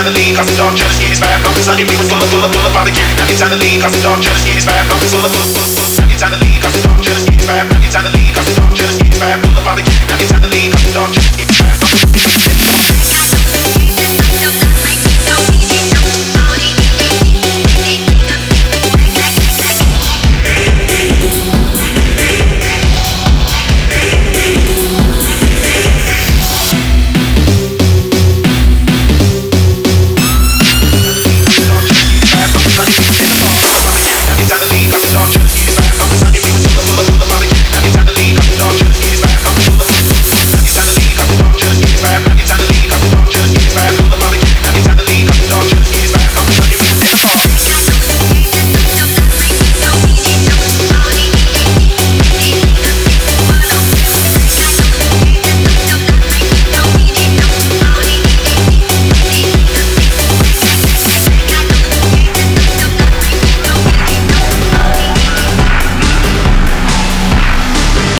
time to leave, cause the dark just is bad. I'm sucking me with full of body kid. Now it's time to leave, cause the dark just is bad. I'm full of. Now it's time to leave, cause the dark just is bad. Now it's time to leave, cause the dark just is bad.